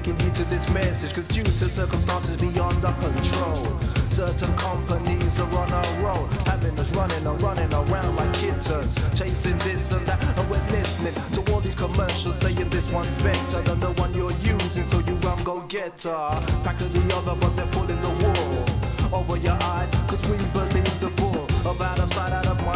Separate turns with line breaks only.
taking you to this message, cause due to circumstances beyond our control, certain companies are on a roll, having us running around like kittens, chasing this and that, and we're listening to all these commercials saying this one's better than the one you're using, so you run go get her. Pack of the other, but they're full